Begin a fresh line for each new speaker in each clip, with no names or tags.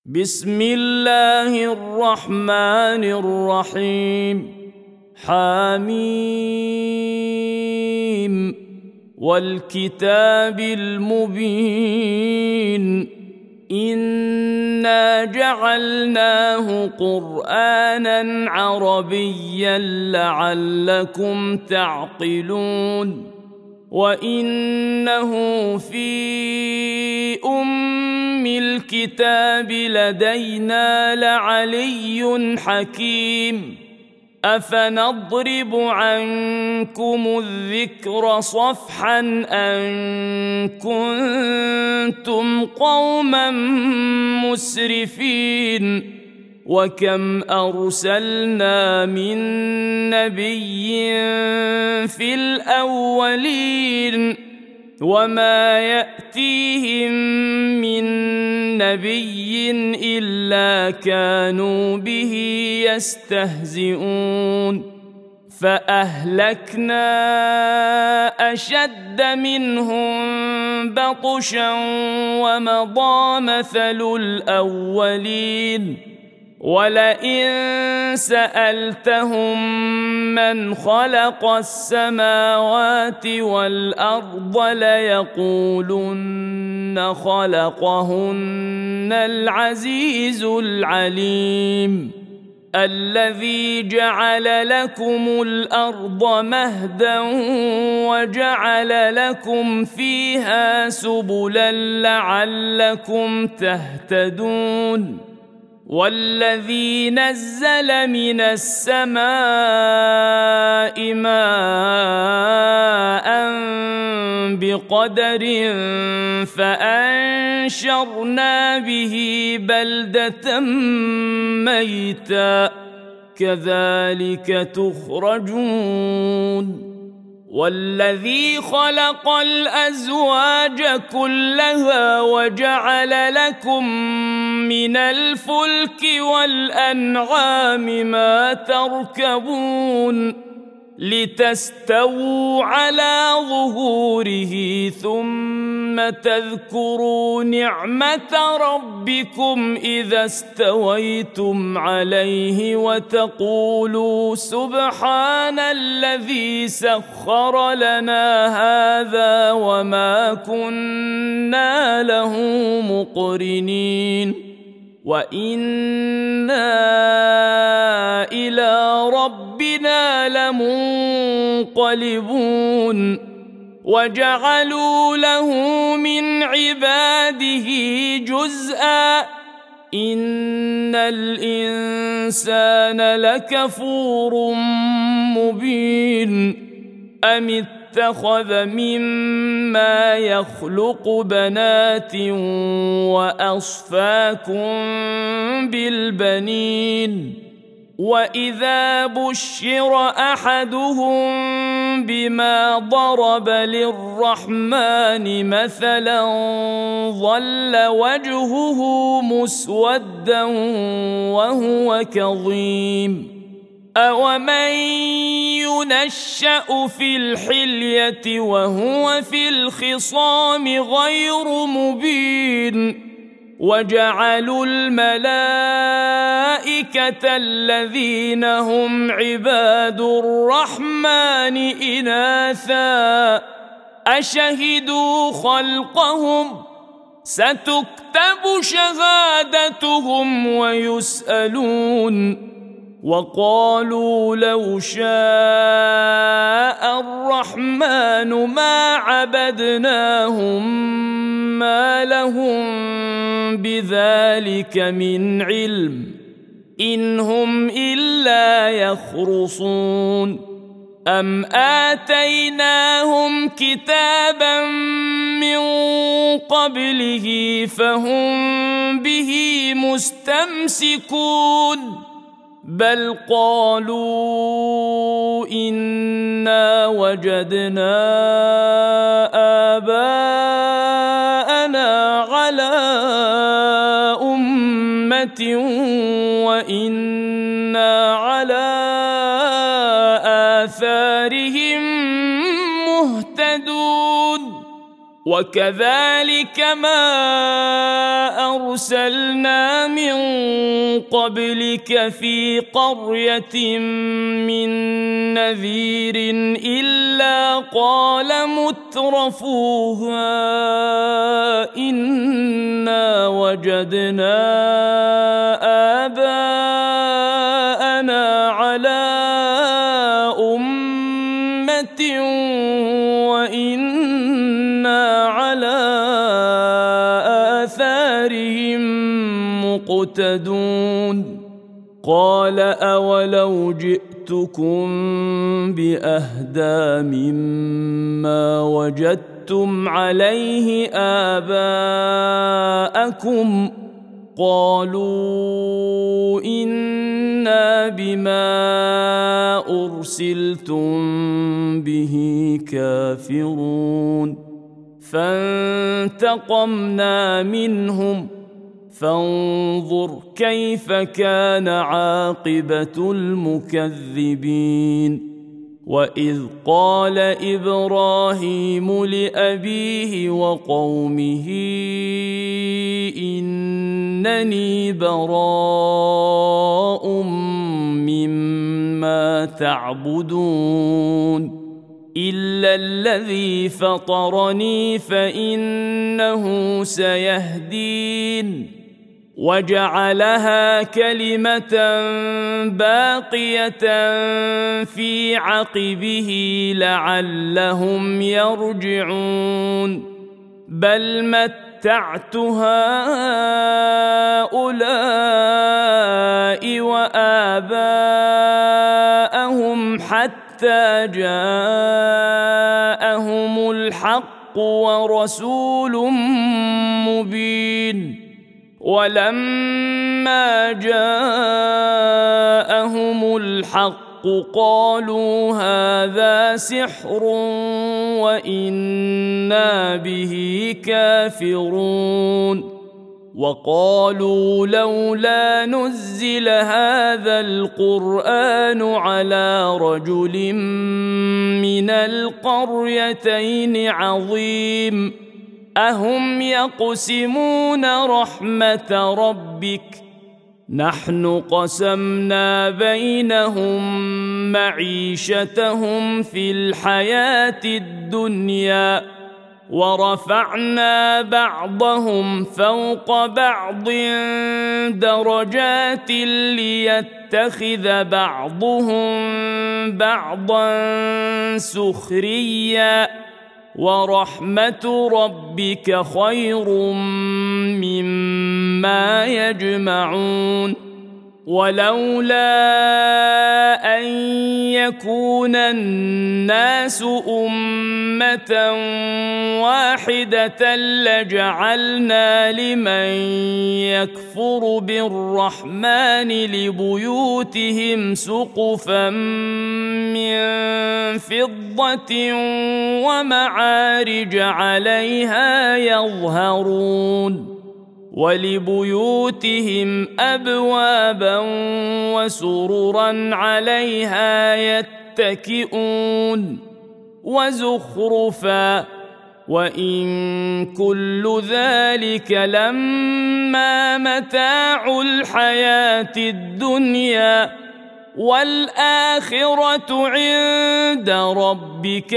بسم الله الرحمن الرحيم حميم والكتاب المبين إنا جعلناه قرآنا عربيا لعلكم تعقلون وإنه في الكتاب لدينا لعلي حكيم أفنضرب عنكم الذكر صفحا أن كنتم قوما مسرفين وكم أرسلنا من نبي في الأولين وما يأتيهم من نبي إلا كانوا به يستهزئون فأهلكنا أشد منهم بطشا ومضى مثل الأولين ولئن سألتهم من خلق السماوات والأرض ليقولن خلقهن العزيز العليم الذي جعل لكم الأرض مهدا وجعل لكم فيها سبلا لعلكم تهتدون والذي نزل من السماء ماء بقدر فأنشرنا به بلدة ميتا كذلك تخرجون والذي خلق الأزواج كلها وجعل لكم من الفلك والأنعام ما تركبون لتستووا على ظهوره ثم تذكروا نعمة ربكم إذا استويتم عليه وتقولوا سبحان الذي سخر لنا هذا وما كنا له مقرنين وإنا إلى ربنا لمنقلبون وجعلوا له من عباده جزءا إن الإنسان لكفور مبين أم اتخذ مما يخلق بنات وأصفاكم بالبنين وإذا بشر أحدهم بما ضرب للرحمن مثلا ظل وجهه مسودا وهو كظيم أومن ينشأ في الحلية وهو في الخصام غير مبين وجعلوا الملائكة الذين هم عباد الرحمن إناثا أشهدوا خلقهم ستكتب شهادتهم ويسألون وقالوا لو شاء الرحمن ما عبدناهم ما لهم بذلك من علم إن هم إلا يخرصون أم آتيناهم كتابا من قبله فهم به مستمسكون بل قالوا إنا وجدنا آباءنا على أمة وإنا على آثارهم مهتدون وكذلك ما أرسلنا من قبلك في قرية من نذير إلا قال مترفوها إنا وجدنا آباءنا على أمة وإنا على آثارهم مقتدون قال أولو جئتكم بأهدى مما وجدتم عليه آباءكم قالوا إنا بما أرسلتم به كافرون فانتقمنا منهم فانظر كيف كان عاقبة المكذبين وإذ قال إبراهيم لأبيه وقومه إنني براء مما تعبدون إلا الذي فطرني فإنه سيهدين وجعلها كلمة باقية في عقبه لعلهم يرجعون بل متعت هؤلاء وآباءهم حتى جاءهم الحق ورسول مبين ولما جاءهم الحق قالوا هذا سحر وإنا به كافرون وقالوا لولا نزل هذا القرآن على رجل من القريتين عظيم أهم يقسمون رحمة ربك نحن قسمنا بينهم معيشتهم في الحياة الدنيا ورفعنا بعضهم فوق بعض درجات ليتخذ بعضهم بعضا سخريا ورحمة ربك خير مما يجمعون ولولا أن يكون الناس أمة واحدة لجعلنا لمن يكفر بالرحمن لبيوتهم سقفا من فضة ومعارج عليها يظهرون ولبيوتهم أبوابا وسررا عليها يتكئون وزخرفا وإن كل ذلك لما متاع الحياة الدنيا والآخرة عند ربك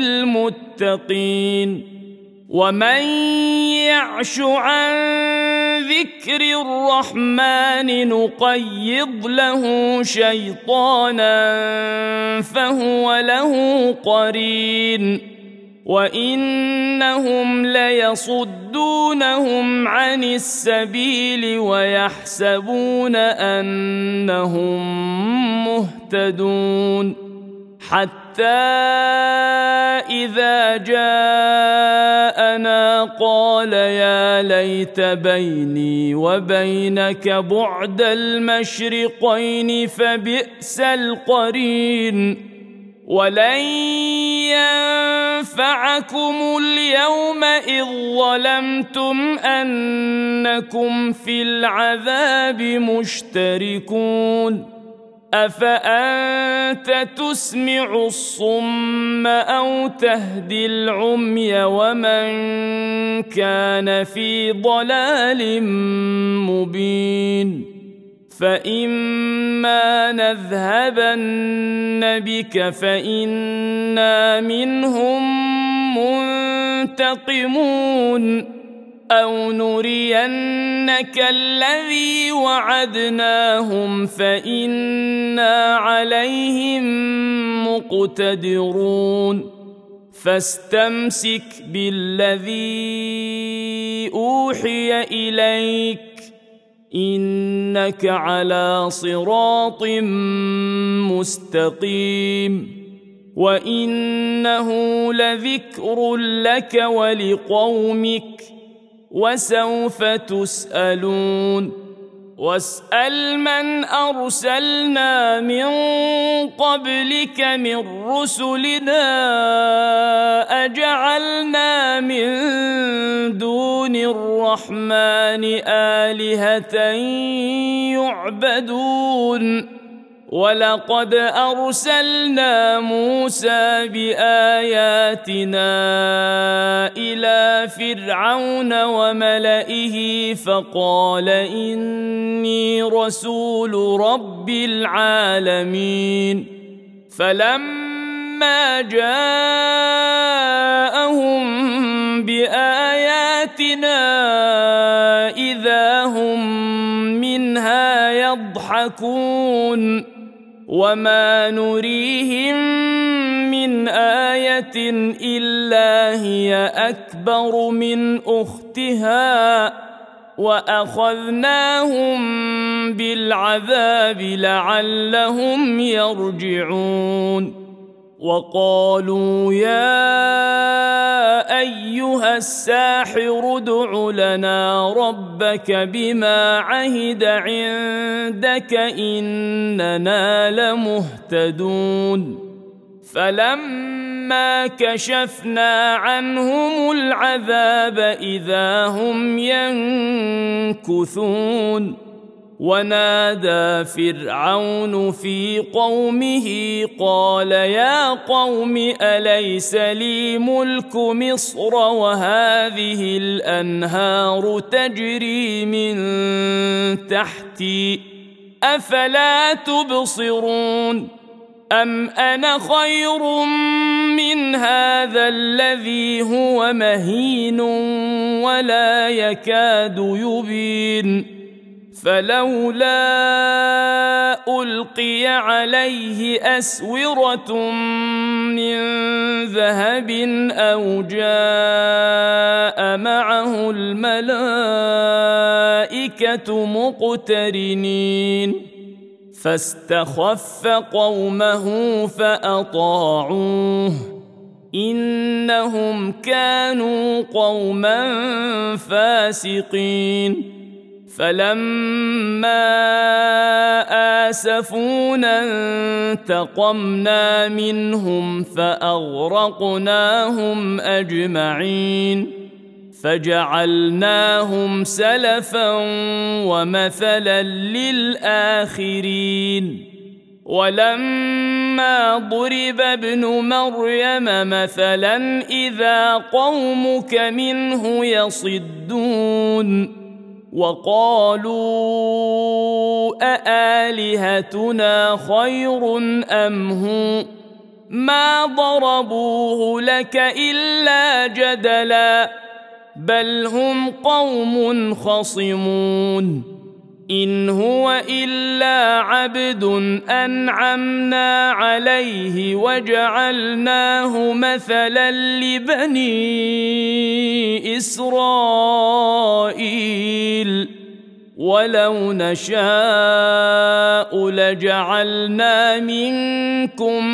للمتقين ومن يعش عن ذكر الرحمن نقيض له شيطانا فهو له قرين وإنهم ليصدونهم عن السبيل ويحسبون أنهم مهتدون حتى إذا جاءنا قال يا ليت بيني وبينك بعد المشرقين فبئس القرين ولن ينفعكم اليوم إذ ظلمتم أنكم في العذاب مشتركون أفأنت تسمع الصم أو تهدي العمي ومن كان في ضلال مبين فإما نذهبن بك فإنا منهم منتقمون أو نرينك الذي وعدناهم فإنا عليهم مقتدرون فاستمسك بالذي أوحي إليك إنك على صراط مستقيم وإنه لذكر لك ولقومك وسوف تسألون واسأل من أرسلنا من قبلك من رسلنا أجعلنا من دون الرحمن آلهة يعبدون ولقد أرسلنا موسى بآياتنا إلى فرعون وملئه فقال إني رسول رب العالمين فلما جاءهم بآياتنا إذا هم منها يضحكون وما نريهم من آية إلا هي أكبر من أختها وأخذناهم بالعذاب لعلهم يرجعون وقالوا يا أيها الساحر ادع لنا ربك بما عهد عندك إننا لمهتدون فلما كشفنا عنهم العذاب إذا هم ينكثون ونادى فرعون في قومه قال يا قوم أليس لي ملك مصر وهذه الأنهار تجري من تحتي أفلا تبصرون أم أنا خير من هذا الذي هو مهين ولا يكاد يبين فلولا ألقي عليه أسورة من ذهب أو جاء معه الملائكة مقترنين فاستخف قومه فأطاعوه إنهم كانوا قوما فاسقين فلما آسفونا انتقمنا منهم فأغرقناهم أجمعين فجعلناهم سلفا ومثلا للآخرين ولما ضرب ابن مريم مثلا إذا قومك منه يصدون وقالوا أآلهتنا خير أم هو ما ضربوه لك إلا جدلا بل هم قوم خصمون إن هو إلا عبد أنعمنا عليه وجعلناه مثلا لبني إسرائيل ولو نشاء لجعلنا منكم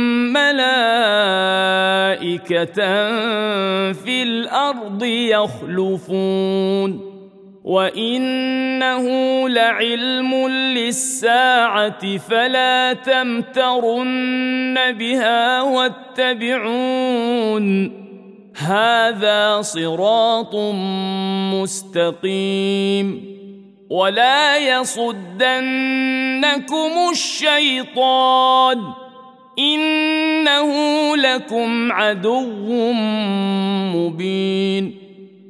ملائكة في الأرض يخلفون وإنه لعلم للساعة فلا تمترن بها واتبعون هذا صراط مستقيم ولا يصدنكم الشيطان إنه لكم عدو مبين.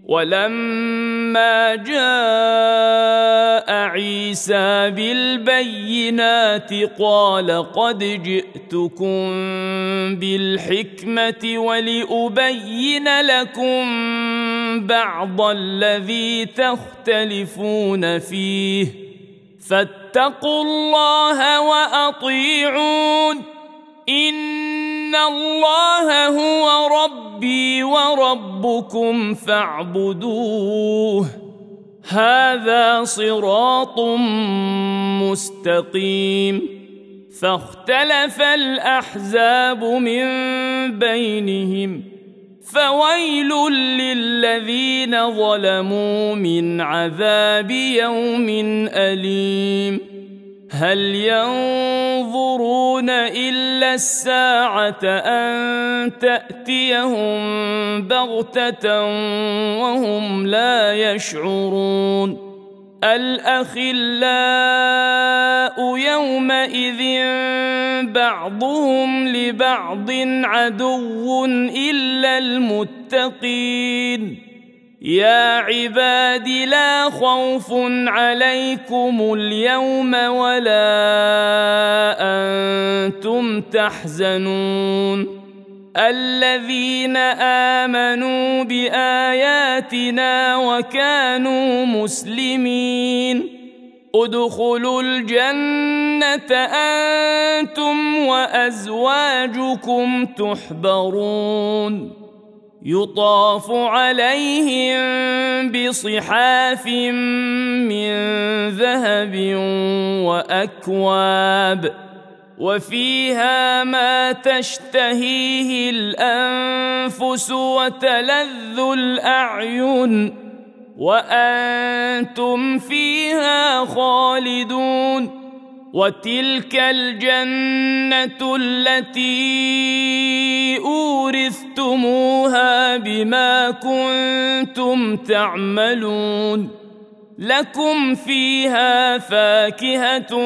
ولما جاء عيسى بالبينات قال قد جئتكم بالحكمة ولأبين لكم بعض الذي تختلفون فيه فاتقوا الله وأطيعون إن الله هو ربي وربكم فاعبدوه هذا صراط مستقيم. فاختلف الأحزاب من بينهم فويل للذين ظلموا من عذاب يوم أليم. هل ينظرون إلا الساعة أن تأتيهم بغتة وهم لا يشعرون. الأخلاء يومئذ بعضهم لبعض عدو إلا المتقين. يا عباد لا خوف عليكم اليوم ولا أنتم تحزنون الذين آمنوا بآياتنا وكانوا مسلمين ادخلوا الجنة أنتم وأزواجكم تحبرون يطاف عليهم بصحاف من ذهب وأكواب وفيها ما تشتهيه الأنفس وتلذ الأعين وأنتم فيها خالدون. وتلك الجنة التي أورثتموها بما كنتم تعملون لكم فيها فاكهة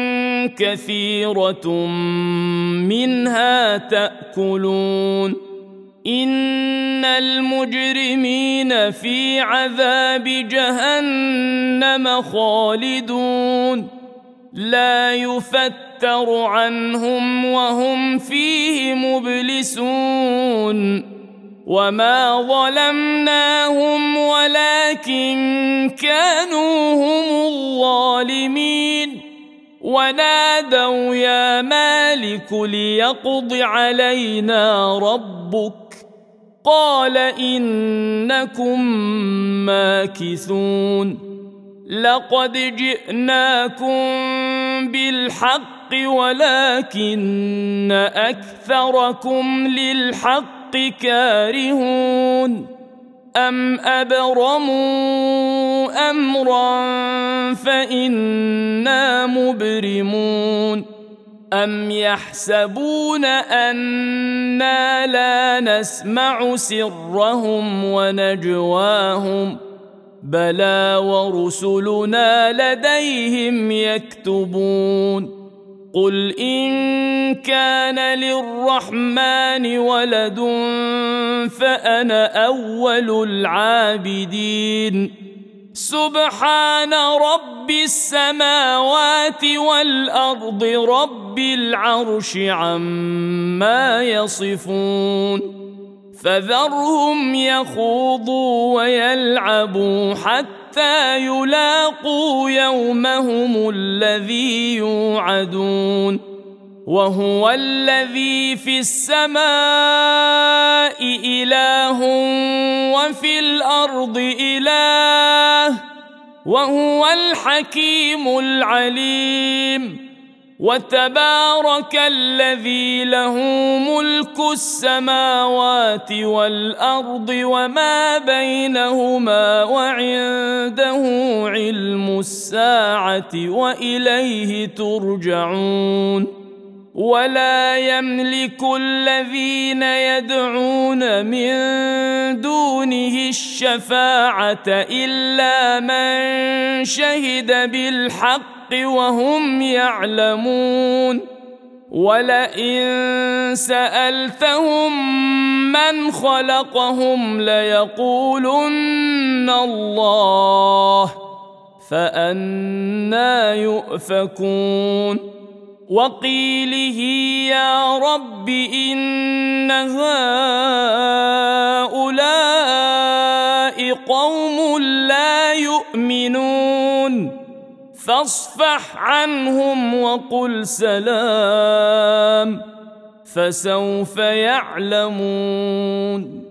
كثيرة منها تأكلون إن المجرمين في عذاب جهنم خالدون لا يفتر عنهم وهم فيه مبلسون. وما ظلمناهم ولكن كانوا هم الظالمين ونادوا يا مالك ليقض علينا ربك قال إنكم ماكثون. لقد جئناكم بالحق ولكن أكثركم للحق كارهون. أم أبرموا أمرا فإنا مبرمون أم يحسبون أنا لا نسمع سرهم ونجواهم بلى ورسلنا لديهم يكتبون. قل إن كان للرحمن ولد فأنا أول العابدين. سبحان رب السماوات والأرض رب العرش عما يصفون. فذرهم يخوضوا ويلعبوا حتى يلاقوا يومهم الذي يوعدون. وهو الذي في السماء إله وفي الأرض إله وهو الحكيم العليم. وتبارك الذي له ملك السماوات والأرض وما بينهما وعنده علم الساعة وإليه ترجعون. ولا يملك الذين يدعون من دونه الشفاعة إلا من شهد بالحق وهم يعلمون ولئن سألتهم من خلقهم ليقولن الله فأنى يؤفكون وقيله يا رب إن هؤلاء قوم لا يؤمنون فاصفح عنهم وقل سلام فسوف يعلمون.